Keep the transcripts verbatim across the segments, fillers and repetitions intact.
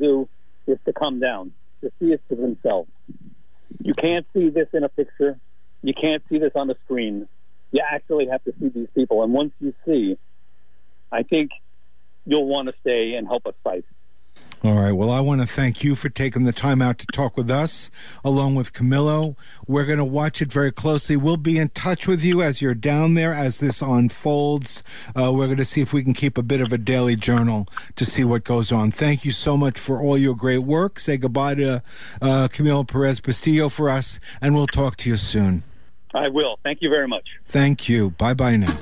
do is to come down, to see it for themselves. You can't see this in a picture. You can't see this on a screen. You actually have to see these people. And once you see, I think you'll want to stay and help us fight. All right. Well, I want to thank you for taking the time out to talk with us, along with Camilo. We're going to watch it very closely. We'll be in touch with you as you're down there, as this unfolds. Uh, we're going to see if we can keep a bit of a daily journal to see what goes on. Thank you so much for all your great work. Say goodbye to uh, Camilo Perez Bustillo for us, and we'll talk to you soon. I will. Thank you very much. Thank you. Bye-bye now.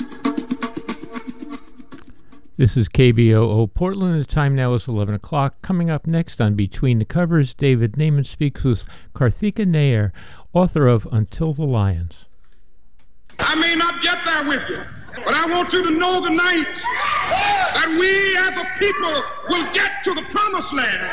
This is K B O O Portland. The time now is eleven o'clock. Coming up next on Between the Covers, David Naiman speaks with Karthika Nair, author of Until the Lions. I may not get there with you, but I want you to know tonight that we as a people will get to the promised land.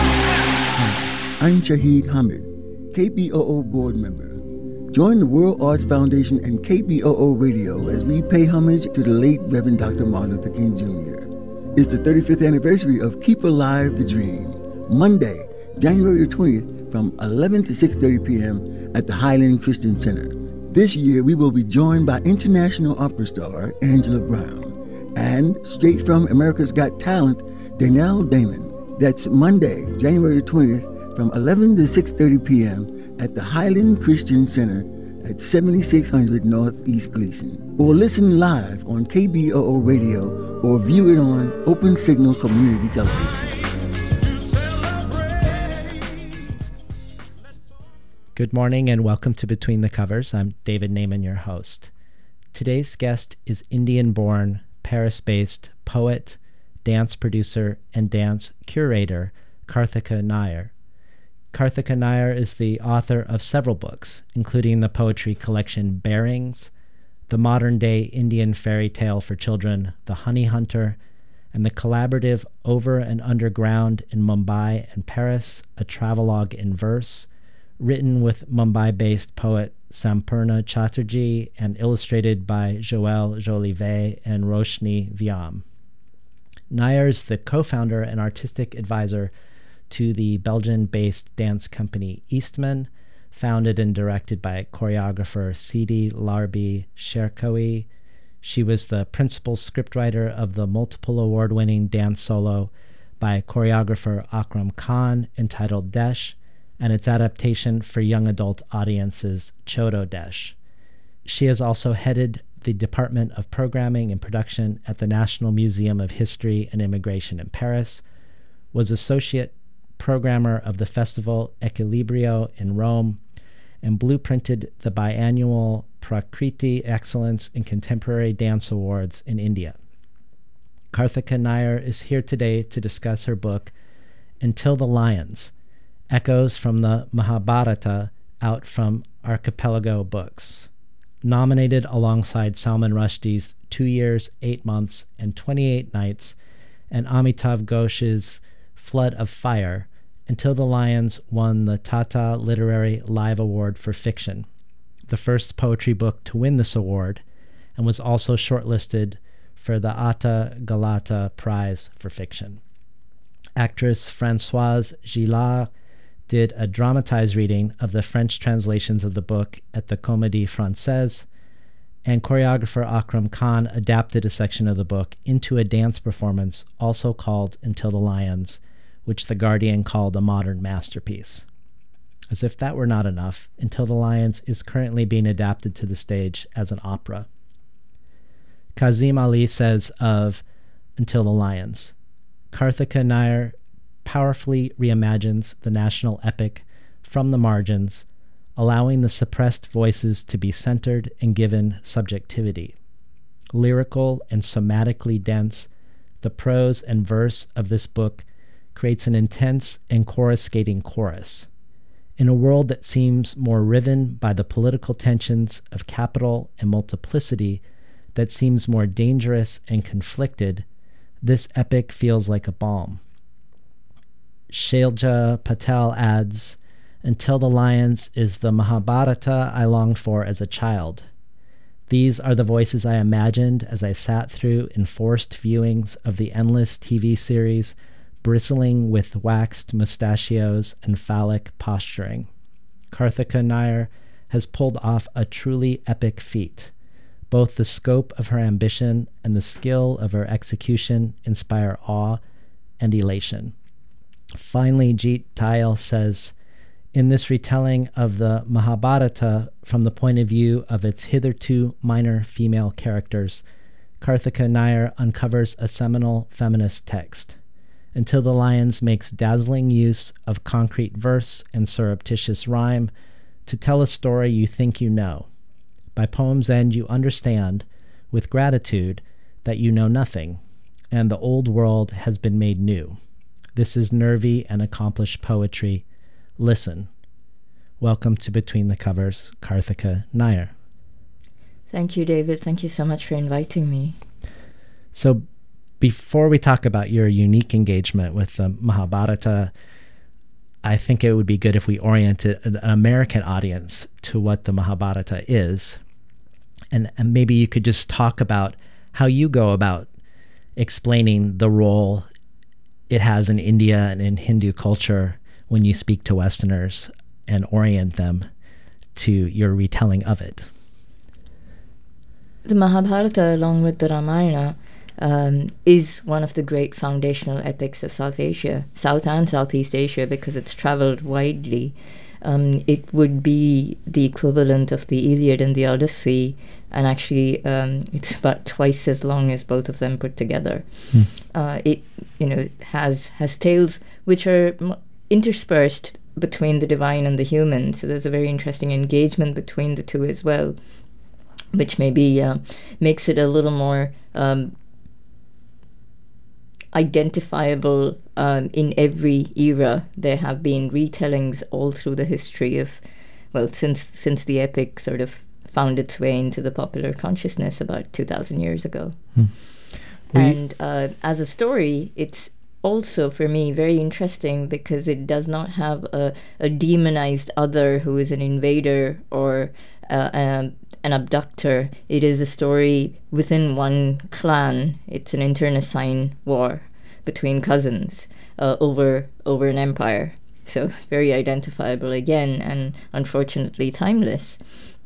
I'm Shahid Hamid, K B O O board member. Join the World Arts Foundation and K B O O Radio as we pay homage to the late Reverend Doctor Martin Luther King Junior It's the thirty-fifth anniversary of Keep Alive the Dream, Monday, January the twentieth, from eleven to six thirty p.m. at the Highland Christian Center. This year, we will be joined by international opera star Angela Brown and, straight from America's Got Talent, Danelle Damon. That's Monday, January the twentieth, from eleven to six thirty p.m. at the Highland Christian Center at seventy-six hundred Northeast Gleason. Or listen live on K B O O Radio or view it on Open Signal Community Television. Good morning and welcome to Between the Covers. I'm David Naiman, your host. Today's guest is Indian-born, Paris-based poet, dance producer, and dance curator Karthika Nair. Karthika Nair is the author of several books, including the poetry collection Bearings, the modern-day Indian fairy tale for children, The Honey Hunter, and the collaborative Over and Underground in Mumbai and Paris, a travelogue in verse, written with Mumbai-based poet Sampurna Chatterjee and illustrated by Joël Jolivet and Roshni Vyam. Nair is the co-founder and artistic advisor to the Belgian-based dance company Eastman, founded and directed by choreographer Sidi Larbi Cherkaoui. She was the principal scriptwriter of the multiple award-winning dance solo by choreographer Akram Khan entitled Desh, and its adaptation for young adult audiences, Chodo Desh. She has also headed the Department of Programming and Production at the National Museum of History and Immigration in Paris, was associate programmer of the festival Equilibrio in Rome, and blueprinted the biannual Prakriti Excellence in Contemporary Dance Awards in India. Karthika Nair is here today to discuss her book, Until the Lions, Echoes from the Mahabharata, out from Archipelago Books. Nominated alongside Salman Rushdie's Two Years, Eight Months, and twenty-eight Nights, and Amitav Ghosh's Flood of Fire, Until the Lions won the Tata Literary Live Award for Fiction, the first poetry book to win this award, and was also shortlisted for the Atta Galata Prize for Fiction. Actress Françoise Gillard did a dramatized reading of the French translations of the book at the Comédie Française, and choreographer Akram Khan adapted a section of the book into a dance performance also called Until the Lions, which The Guardian called a modern masterpiece. As if that were not enough, Until the Lions is currently being adapted to the stage as an opera. Kazim Ali says of Until the Lions, Karthika Nair powerfully reimagines the national epic from the margins, allowing the suppressed voices to be centered and given subjectivity. Lyrical and somatically dense, the prose and verse of this book creates an intense and coruscating chorus. In a world that seems more riven by the political tensions of capital and multiplicity, that seems more dangerous and conflicted, this epic feels like a balm. Shailja Patel adds, Until the Lions is the Mahabharata I longed for as a child. These are the voices I imagined as I sat through enforced viewings of the endless T V series bristling with waxed mustachios and phallic posturing. Karthika Nair has pulled off a truly epic feat. Both the scope of her ambition and the skill of her execution inspire awe and elation. Finally, Jeet Thayil says, in this retelling of the Mahabharata from the point of view of its hitherto minor female characters, Karthika Nair uncovers a seminal feminist text. Until the Lions makes dazzling use of concrete verse and surreptitious rhyme to tell a story you think you know. By poem's end, you understand, with gratitude, that you know nothing, and the old world has been made new. This is nervy and accomplished poetry. Listen. Welcome to Between the Covers, Karthika Nair. Thank you, David. Thank you so much for inviting me. So before we talk about your unique engagement with the Mahabharata, I think it would be good if we oriented an American audience to what the Mahabharata is. And, and maybe you could just talk about how you go about explaining the role it has in India and in Hindu culture when you speak to Westerners and orient them to your retelling of it. The Mahabharata, along with the Ramayana, um, is one of the great foundational epics of South Asia, South and Southeast Asia, because it's traveled widely. Um, it would be the equivalent of the Iliad and the Odyssey, and actually um, it's about twice as long as both of them put together. Hmm. Uh, it, you know, has has tales which are m- interspersed between the divine and the human, so there's a very interesting engagement between the two as well, which maybe uh, makes it a little more um, identifiable um, in every era. There have been retellings all through the history of, well, since since the epic sort of found its way into the popular consciousness about two thousand years ago. Hmm. And uh, as a story, it's also, for me, very interesting because it does not have a, a demonized other who is an invader or uh, um, an abductor. It is a story within one clan. It's an internecine war between cousins uh, over over an empire. So very identifiable again, and unfortunately timeless.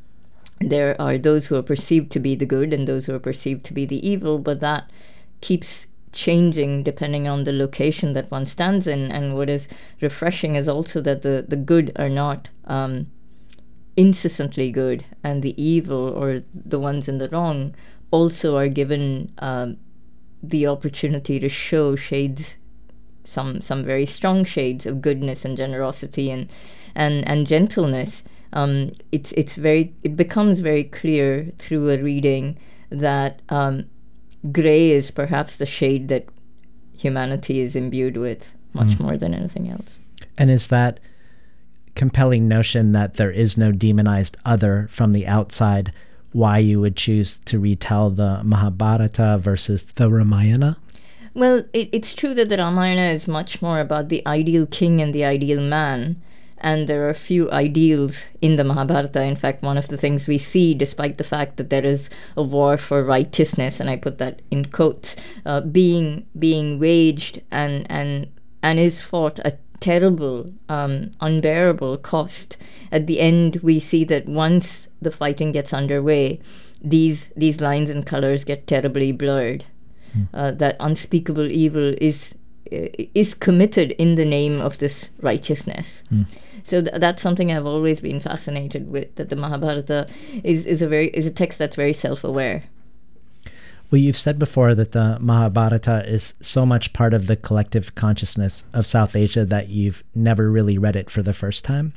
There are those who are perceived to be the good and those who are perceived to be the evil, but that keeps changing depending on the location that one stands in. And what is refreshing is also that the, the good are not um, incessantly good, and the evil, or the ones in the wrong, also are given um, the opportunity to show shades, some some very strong shades of goodness and generosity and and, and gentleness. Um, it's it's very it becomes very clear through a reading that um, gray is perhaps the shade that humanity is imbued with much mm. more than anything else. And is that compelling notion that there is no demonized other from the outside why you would choose to retell the Mahabharata versus the Ramayana? Well, it, it's true that the Ramayana is much more about the ideal king and the ideal man, and there are a few ideals in the Mahabharata. In fact, one of the things we see, despite the fact that there is a war for righteousness, and I put that in quotes, uh, being being waged and and and is fought at terrible, um, unbearable cost. At the end, we see that once the fighting gets underway, these these lines and colors get terribly blurred. Mm. Uh, that unspeakable evil is is committed in the name of this righteousness. Mm. So th- that's something I've always been fascinated with, that the Mahabharata is, is a very is a text that's very self-aware. Well, you've said before that the Mahabharata is so much part of the collective consciousness of South Asia that you've never really read it for the first time,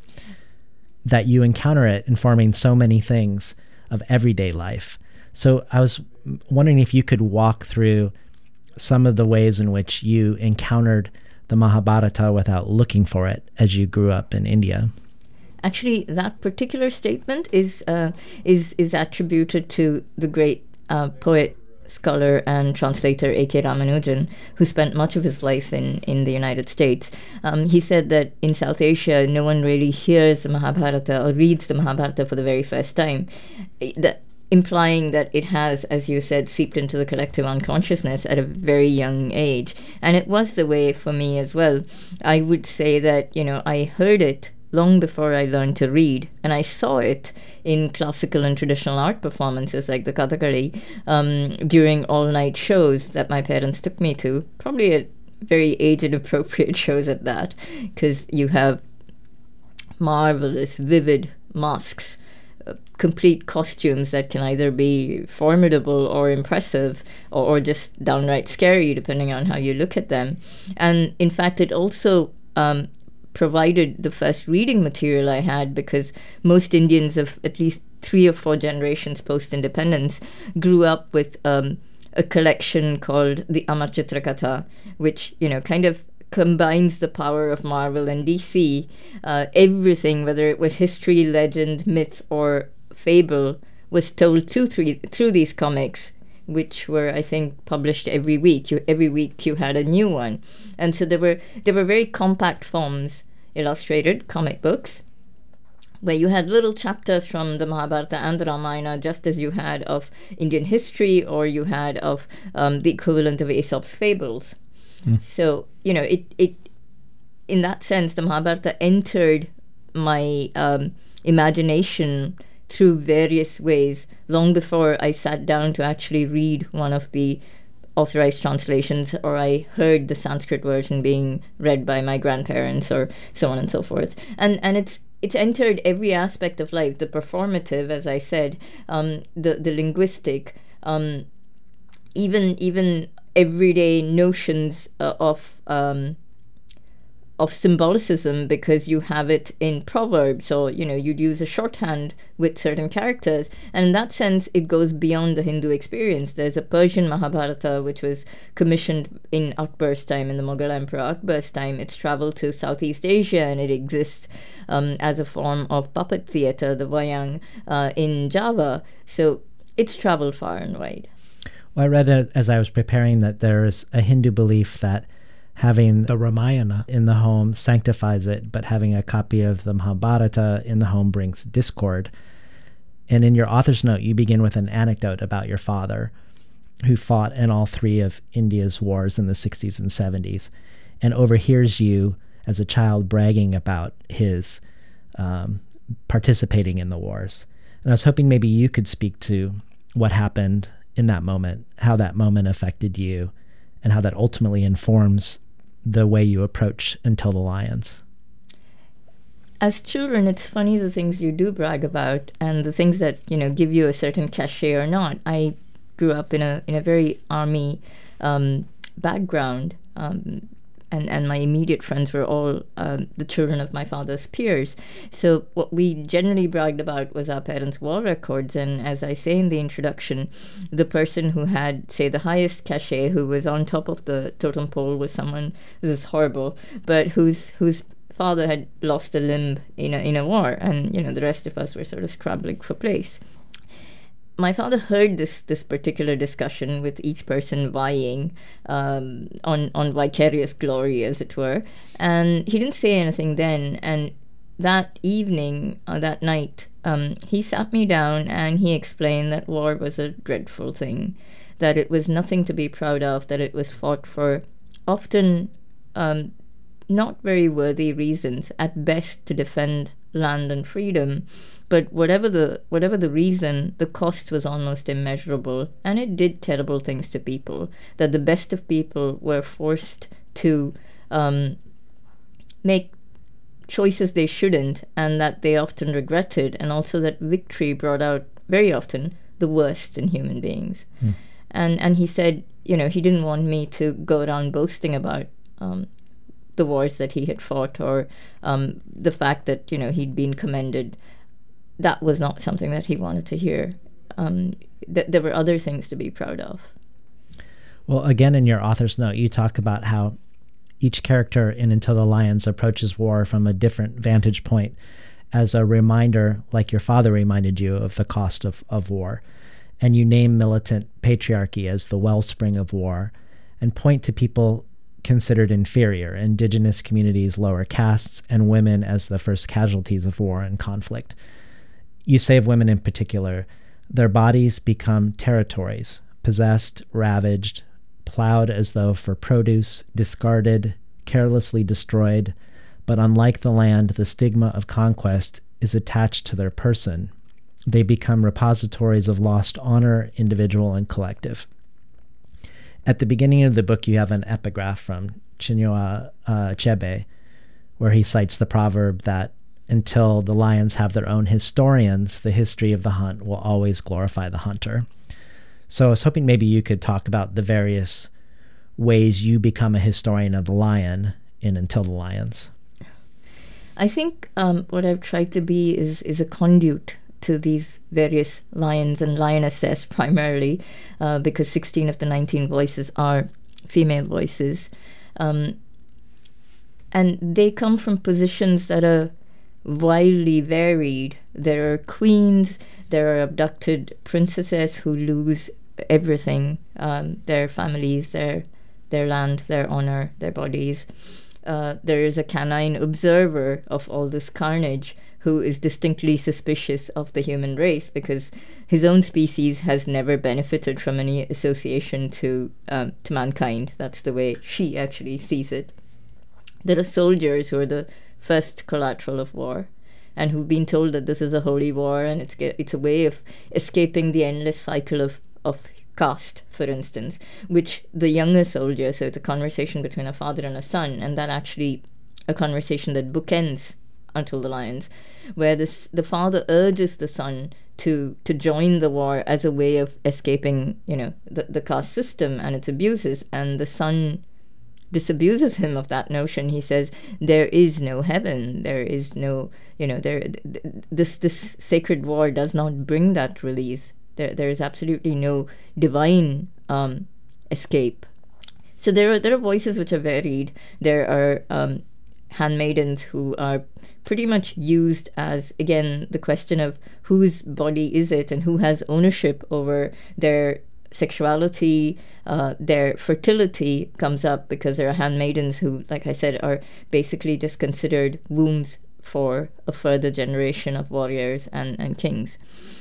that you encounter it informing so many things of everyday life. So I was wondering if you could walk through some of the ways in which you encountered the Mahabharata without looking for it as you grew up in India. Actually, that particular statement is uh, is is attributed to the great uh, poet, scholar, and translator A K Ramanujan, who spent much of his life in, in the United States. Um, he said that in South Asia, no one really hears the Mahabharata or reads the Mahabharata for the very first time. The implying that it has, as you said, seeped into the collective unconsciousness at a very young age. And it was the way for me as well. I would say that, you know, I heard it long before I learned to read, and I saw it in classical and traditional art performances like the Kathakali um, during all-night shows that my parents took me to, probably at very age-appropriate shows at that, because you have marvelous, vivid masks, uh, complete costumes that can either be formidable or impressive or, or just downright scary, depending on how you look at them. And in fact, it also um, provided the first reading material I had, because most Indians of at least three or four generations post-independence grew up with um, a collection called the Amar Chitra Katha, which, you know, kind of combines the power of Marvel and D C. Uh, everything, whether it was history, legend, myth, or fable, was told through, three, through these comics, which were, I think, published every week. You, every week you had a new one. And so there were there were very compact forms, illustrated comic books, where you had little chapters from the Mahabharata and the Ramayana, just as you had of Indian history, or you had of um, the equivalent of Aesop's fables. Mm. So, you know, it, it in that sense, the Mahabharata entered my um, imagination through various ways long before I sat down to actually read one of the authorized translations, or I heard the Sanskrit version being read by my grandparents, or so on and so forth. And and it's it's entered every aspect of life, the performative, as I said, um, the, the linguistic, um, even even everyday notions uh, of um, of symbolicism, because you have it in proverbs, or, you know, you'd use a shorthand with certain characters. And in that sense, it goes beyond the Hindu experience. There's a Persian Mahabharata, which was commissioned in Akbar's time, in the Mughal Emperor Akbar's time. It's traveled to Southeast Asia, and it exists um, as a form of puppet theater, the Wayang, uh, in Java. So it's traveled far and wide. Well, I read it as I was preparing that there's a Hindu belief that having the Ramayana in the home sanctifies it, but having a copy of the Mahabharata in the home brings discord. And in your author's note, you begin with an anecdote about your father, who fought in all three of India's wars in the sixties and seventies, and overhears you as a child bragging about his um, participating in the wars. And I was hoping maybe you could speak to what happened in that moment, how that moment affected you, and how that ultimately informs the way you approach Until the Lions. As children, it's funny the things you do brag about, and the things that, you know, give you a certain cachet or not. I grew up in a in a very army um, background, um, and and my immediate friends were all um, the children of my father's peers. So what we generally bragged about was our parents' war records. And as I say in the introduction, the person who had, say, the highest cachet, who was on top of the totem pole, was someone, this is horrible, but whose whose father had lost a limb in a in a war, and, you know, the rest of us were sort of scrabbling for place. My father heard this this particular discussion, with each person vying um, on, on vicarious glory, as it were, and he didn't say anything then. And that evening, uh, that night, um, he sat me down and he explained that war was a dreadful thing, that it was nothing to be proud of, that it was fought for often um, not very worthy reasons, at best to defend land and freedom. But whatever the whatever the reason, the cost was almost immeasurable, and it did terrible things to people, that the best of people were forced to um, make choices they shouldn't, and that they often regretted, and also that victory brought out, very often, the worst in human beings. Mm. And and he said, you know, he didn't want me to go around boasting about um, the wars that he had fought, or um, the fact that, you know, he'd been commended. That was not something that he wanted to hear. Um, th- there were other things to be proud of. Well, again, in your author's note, you talk about how each character in Until the Lions approaches war from a different vantage point, as a reminder, like your father reminded you, of the cost of, of war. And you name militant patriarchy as the wellspring of war, and point to people considered inferior, indigenous communities, lower castes, and women as the first casualties of war and conflict. You say of women in particular, Their bodies become territories, possessed, ravaged, plowed as though for produce, discarded, carelessly destroyed, but unlike the land, the stigma of conquest is attached to their person. They become repositories of lost honor, individual and collective. At the beginning of the book, you have an epigraph from Chinua uh, Achebe, where he cites the proverb that until the lions have their own historians, the history of the hunt will always glorify the hunter. So I was hoping maybe you could talk about the various ways you become a historian of the lion in Until the Lions. I think um, what I've tried to be is is a conduit to these various lions and lionesses primarily, uh, because sixteen of the nineteen voices are female voices. Um, and they come from positions that are wildly varied. There are queens, there are abducted princesses who lose everything, um, their families, their their land, their honor, their bodies. Uh, there is a canine observer of all this carnage who is distinctly suspicious of the human race because his own species has never benefited from any association to um, to mankind. That's the way she actually sees it. There are soldiers who are the first collateral of war and who've been told that this is a holy war and it's it's a way of escaping the endless cycle of, of caste, for instance, which the younger soldier, so it's a conversation between a father and a son, and then actually a conversation that bookends Until the Lions, where this, the father urges the son to to join the war as a way of escaping, you know, the, the caste system and its abuses, and the son disabuses him of that notion. He says there is no heaven, there is no, you know, there th- this this sacred war does not bring that release. There there is absolutely no divine um, escape. So there are there are voices which are varied. There are um, handmaidens who are pretty much used as, again, the question of whose body is it and who has ownership over their sexuality, uh, their fertility comes up because there are handmaidens who, like I said, are basically just considered wombs for a further generation of warriors and, and kings.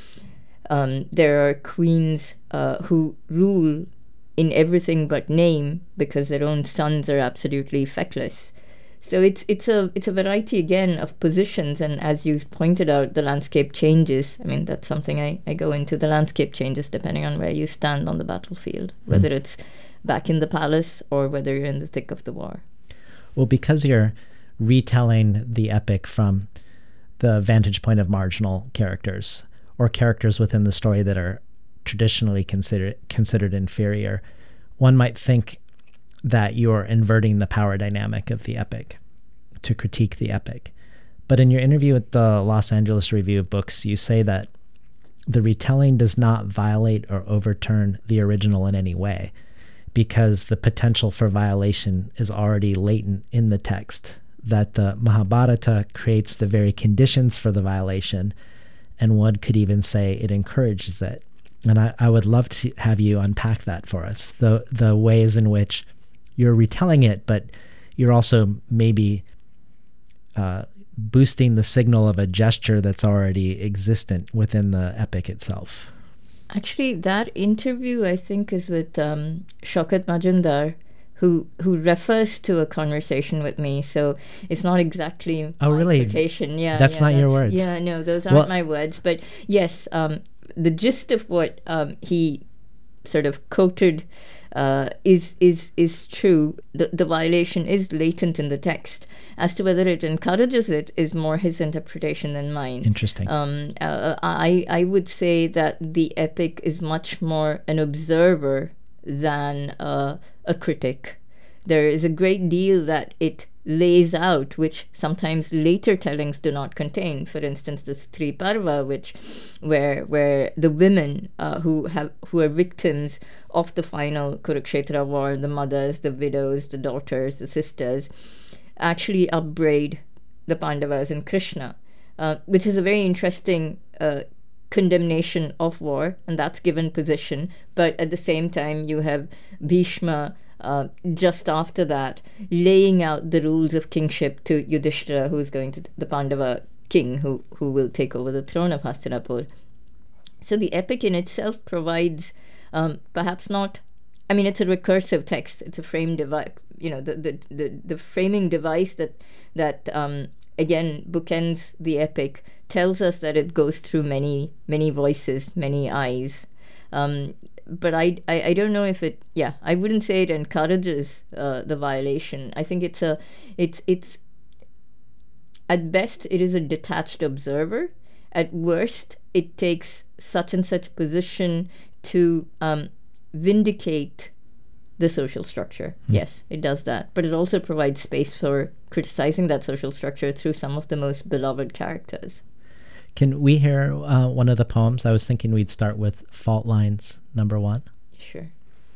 Um, there are queens uh, who rule in everything but name because their own sons are absolutely feckless. So it's it's a it's a variety again of positions, and as you pointed out, the landscape changes. I mean, that's something I, I go into. The landscape changes depending on where you stand on the battlefield, whether mm. it's back in the palace or whether you're in the thick of the war. Well, because you're retelling the epic from the vantage point of marginal characters or characters within the story that are traditionally considered considered inferior, one might think that you're inverting the power dynamic of the epic to critique the epic. But in your interview with the Los Angeles Review of Books, you say that the retelling does not violate or overturn the original in any way because the potential for violation is already latent in the text, that the Mahabharata creates the very conditions for the violation, and one could even say it encourages it. And I, I would love to have you unpack that for us, the the ways in which you're retelling it, but you're also maybe uh, boosting the signal of a gesture that's already existent within the epic itself. Actually, that interview, I think, is with um, Shaukat Majumdar, who who refers to a conversation with me. So it's not exactly oh, my really? quotation. Yeah, that's yeah, not that's, your words. Yeah, no, those aren't well, my words. But yes, um, the gist of what um, he sort of quoted uh, is is is true. The the violation is latent in the text. As to whether it encourages it is more his interpretation than mine. Interesting. Um, uh, I I would say that the epic is much more an observer than uh, a critic. There is a great deal that it lays out, which sometimes later tellings do not contain. For instance, the Stree Parva, which, where where the women uh, who have who are victims of the final Kurukshetra war, the mothers, the widows, the daughters, the sisters, actually upbraid the Pandavas and Krishna, uh, which is a very interesting uh, condemnation of war, and that's given position. But at the same time, you have Bhishma uh, just after that laying out the rules of kingship to Yudhishthira, who is going to the Pandava king, who who will take over the throne of Hastinapur. So the epic in itself provides um, perhaps not, I mean, it's a recursive text. It's a frame device, you know, the, the, the, the framing device that, that um, again, bookends the epic, tells us that it goes through many, many voices, many eyes. Um, but I, I, I don't know if it, yeah, I wouldn't say it encourages uh, the violation. I think it's a, it's, it's, at best, it is a detached observer. At worst, it takes such and such position to um, vindicate the social structure. Mm. Yes, it does that. But it also provides space for criticizing that social structure through some of the most beloved characters. Can we hear uh, one of the poems? I was thinking we'd start with Fault Lines, number one. Sure.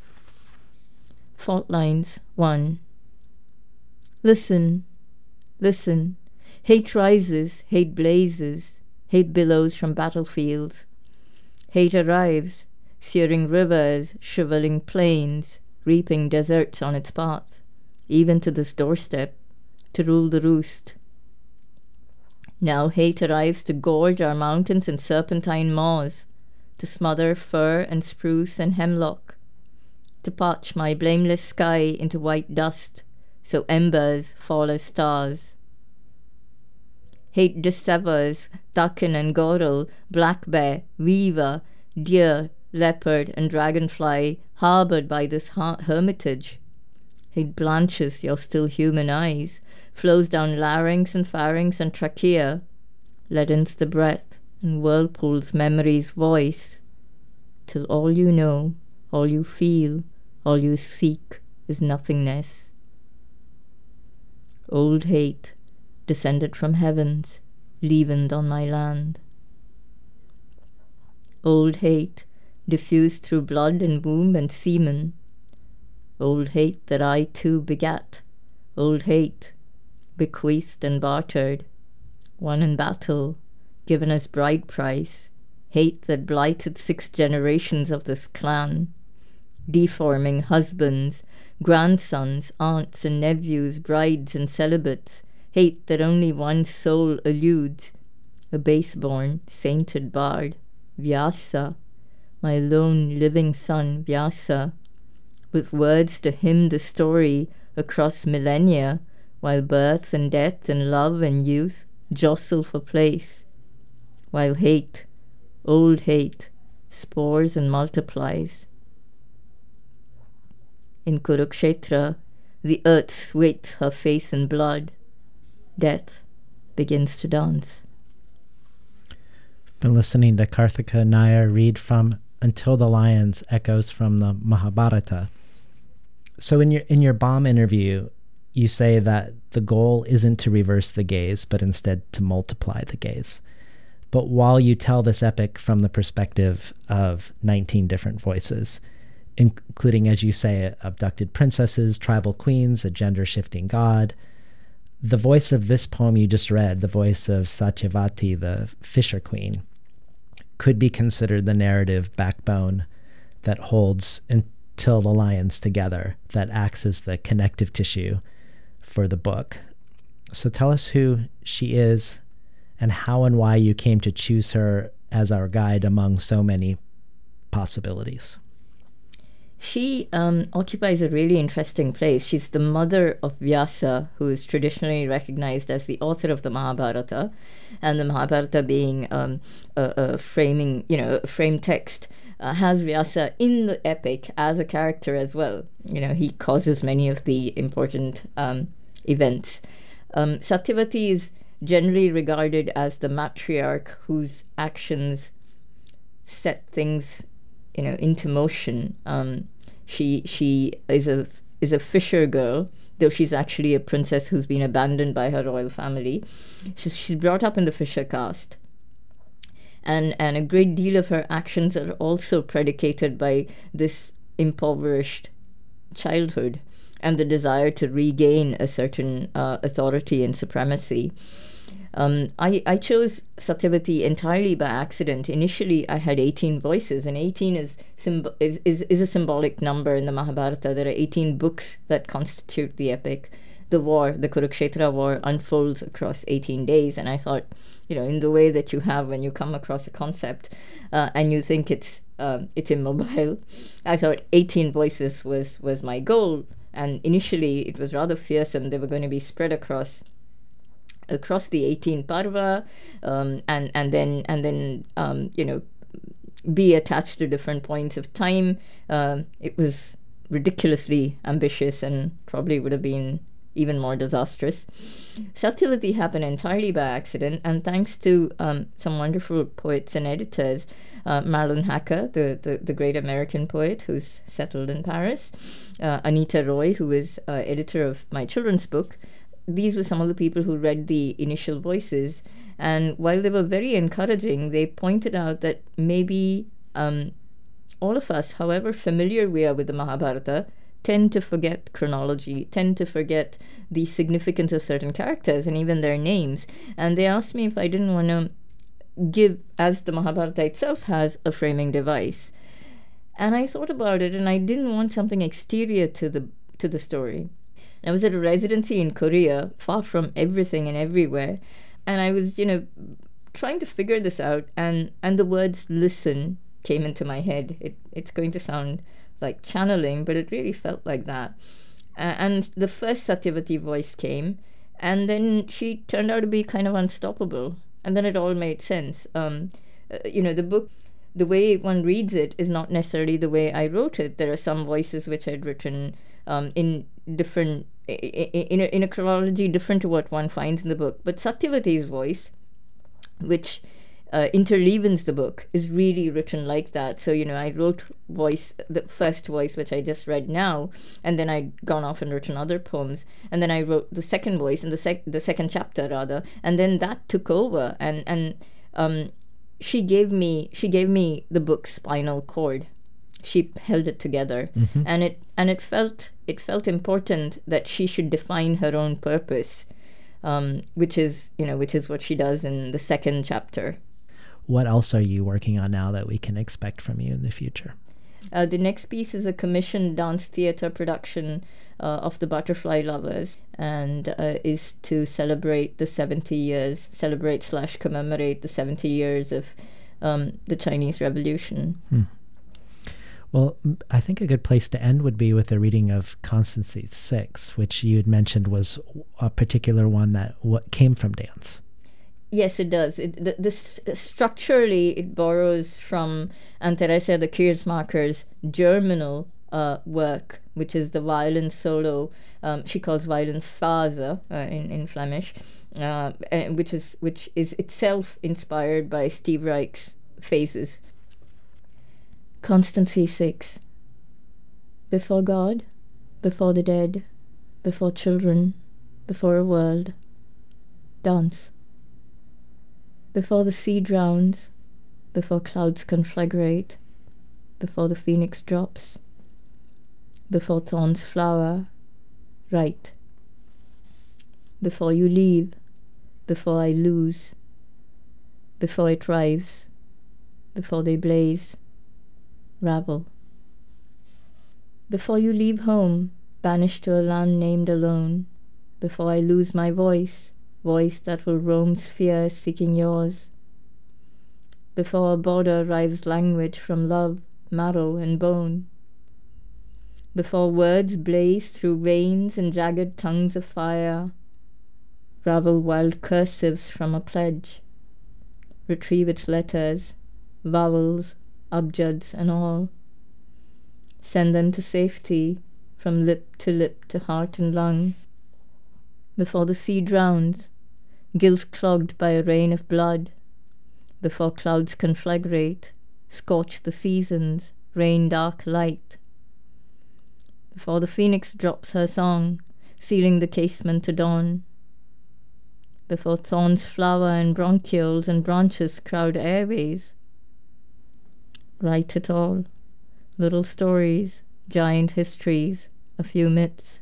Fault Lines, one. Listen, listen. Hate rises, hate blazes, hate billows from battlefields. Hate arrives, searing rivers, shriveling plains, reaping deserts on its path, even to this doorstep, to rule the roost. Now hate arrives to gorge our mountains in serpentine maws, to smother fir and spruce and hemlock, to parch my blameless sky into white dust, so embers fall as stars. Hate dissevers takin and goral, black bear, weaver, deer, leopard, and dragonfly harbored by this ha- hermitage. Hate blanches your still human eyes, flows down larynx and pharynx and trachea, leadens the breath and whirlpools memory's voice, till all you know, all you feel, all you seek is nothingness. Old hate, descended from heavens, leavened on my land. Old hate, diffused through blood and womb and semen. Old hate that I too begat. Old hate, bequeathed and bartered, won in battle, given as bride price. Hate that blighted six generations of this clan, deforming husbands, grandsons, aunts and nephews, brides and celibates. Hate that only one soul eludes, a base-born, sainted bard, Vyasa, my lone living son, Vyasa, with words to hymn the story across millennia, while birth and death and love and youth jostle for place, while hate, old hate, spores and multiplies. In Kurukshetra, the earth sweats her face in blood. Death begins to dance. Been listening to Karthika Nair read from Until the Lions, Echoes from the Mahabharata. So in your in your bomb interview, you say that the goal isn't to reverse the gaze, but instead to multiply the gaze. But while you tell this epic from the perspective of nineteen different voices, including, as you say, abducted princesses, tribal queens, a gender-shifting god, the voice of this poem you just read, the voice of Satyavati, the fisher queen, could be considered the narrative backbone that holds Until the Lions together, that acts as the connective tissue for the book. So tell us who she is and how and why you came to choose her as our guide among so many possibilities. She um, occupies a really interesting place. She's the mother of Vyasa, who is traditionally recognized as the author of the Mahabharata, and the Mahabharata being um, a, a framing, you know, a frame text, uh, has Vyasa in the epic as a character as well. You know, he causes many of the important um, events. Um, Satyavati is generally regarded as the matriarch whose actions set things, you know, into motion. Um, she she is a is a fisher girl, though she's actually a princess who's been abandoned by her royal family. She's, she's brought up in the fisher caste, and and a great deal of her actions are also predicated by this impoverished childhood and the desire to regain a certain uh, authority and supremacy. Um, I, I chose Satyavati entirely by accident. Initially, I had eighteen voices, and eighteen is, symb- is, is, is a symbolic number in the Mahabharata. There are eighteen books that constitute the epic. the war, the Kurukshetra war, unfolds across eighteen days. And I thought, you know, in the way that you have when you come across a concept uh, and you think it's um, it's immobile, I thought eighteen voices was, was my goal. And initially, it was rather fearsome. They were going to be spread across across the eighteen parva, um, and and then and then um, you know, be attached to different points of time. Um, it was ridiculously ambitious and probably would have been even more disastrous. Satyavati happened entirely by accident, and thanks to um, some wonderful poets and editors, uh, Marilyn Hacker, the, the, the great American poet who's settled in Paris, uh, Anita Roy, who is uh, editor of my children's book. These were some of the people who read the initial voices, and while they were very encouraging, they pointed out that maybe um, all of us, however familiar we are with the Mahabharata, tend to forget chronology, tend to forget the significance of certain characters and even their names. And they asked me if I didn't want to give, as the Mahabharata itself has, a framing device. And I thought about it, and I didn't want something exterior to the to the story. I was at a residency in Korea, far from everything and everywhere, and I was, you know, trying to figure this out, and, and the words "listen" came into my head. It, it's going to sound like channeling, but it really felt like that. Uh, and the first Satyavati voice came, and then she turned out to be kind of unstoppable. And then it all made sense. Um, uh, you know, the book, the way one reads it is not necessarily the way I wrote it. There are some voices which I'd written um, in different, in a, in a chronology different to what one finds in the book. But Satyavati's voice, which Uh, interleavens the book, is really written like that. So, you know, I wrote voice, the first voice, which I just read now, and then I'd gone off and written other poems, and then I wrote the second voice in the sec- the second chapter rather, and then that took over, and and um, she gave me she gave me the book's spinal cord. She held it together, mm-hmm. and it and it felt it felt important that she should define her own purpose, um, which is you know which is what she does in the second chapter. What else are you working on now that we can expect from you in the future? Uh, the next piece is a commissioned dance theatre production uh, of The Butterfly Lovers, and uh, is to celebrate the seventy years, celebrate slash commemorate the seventy years of um, the Chinese Revolution. Hmm. Well, I think a good place to end would be with a reading of Constancy six, which you had mentioned was a particular one that what came from dance. Yes, it does. It, the, this structurally, it borrows from Anne-Thérèse de Keersmacher's germinal uh, work, which is the violin solo. Um, she calls violin phase uh, in in Flemish, uh, which is which is itself inspired by Steve Reich's phases. Constancy six. Before God, before the dead, before children, before a world, dance. Before the sea drowns, before clouds conflagrate, before the phoenix drops, before thorns flower, write. Before you leave, before I lose, before it rives, before they blaze, ravel. Before you leave home, banished to a land named alone, before I lose my voice, voice that will roam spheres seeking yours. Before a border rives language from love, marrow, and bone. Before words blaze through veins and jagged tongues of fire. Ravel wild cursives from a pledge. Retrieve its letters, vowels, abjads, and all. Send them to safety, from lip to lip to heart and lung. Before the sea drowns, gills clogged by a rain of blood, before clouds conflagrate, scorch the seasons, rain dark light, before the phoenix drops her song, sealing the casement to dawn, before thorns flower and bronchioles and branches crowd airways. Write it all, little stories, giant histories, a few myths.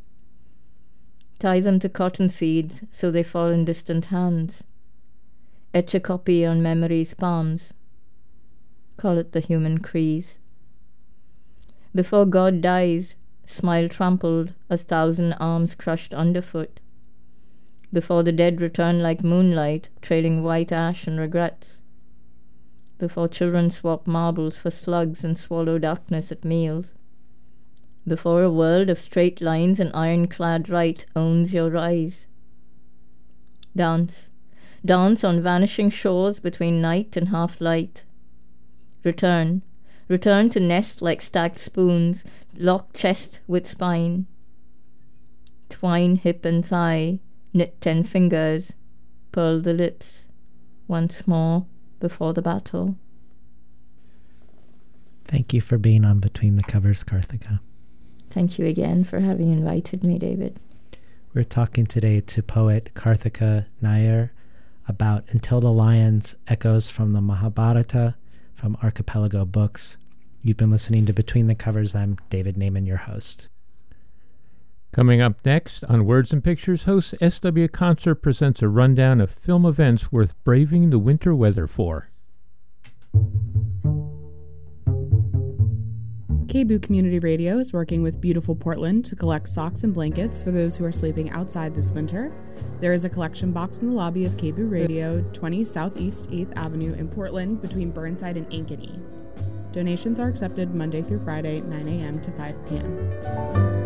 Tie them to cotton seeds so they fall in distant hands. Etch a copy on memory's palms. Call it the human crease. Before God dies, smile trampled, a thousand arms crushed underfoot. Before the dead return like moonlight, trailing white ash and regrets. Before children swap marbles for slugs and swallow darkness at meals. Before a world of straight lines and ironclad right owns your rise. Dance. Dance on vanishing shores between night and half-light. Return. Return to nest like stacked spoons, lock chest with spine. Twine hip and thigh, knit ten fingers, pearl the lips, once more before the battle. Thank you for being on Between the Covers, Karthika. Thank you again for having invited me, David. We're talking today to poet Karthika Nair about Until the Lions, Echoes from the Mahabharata from Archipelago Books. You've been listening to Between the Covers. I'm David Naiman, your host. Coming up next on Words and Pictures, host S W Concert presents a rundown of film events worth braving the winter weather for. K B O O Community Radio is working with Beautiful Portland to collect socks and blankets for those who are sleeping outside this winter. There is a collection box in the lobby of K B O O Radio, twenty Southeast eighth Avenue in Portland between Burnside and Ankeny. Donations are accepted Monday through Friday, nine a.m. to five p.m.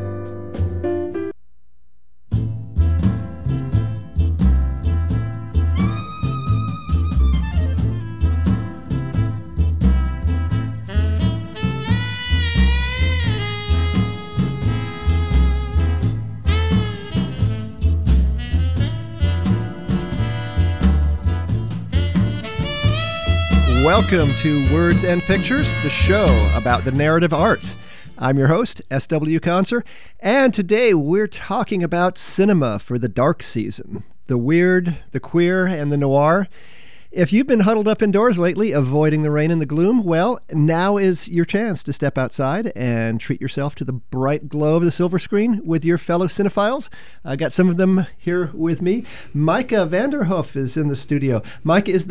Welcome to Words and Pictures, the show about the narrative arts. I'm your host, S W Concert, and today we're talking about cinema for the dark season, the weird, the queer, and the noir. If you've been huddled up indoors lately, avoiding the rain and the gloom, well, now is your chance to step outside and treat yourself to the bright glow of the silver screen with your fellow cinephiles. I got some of them here with me. Micah Vanderhoof is in the studio. Micah is the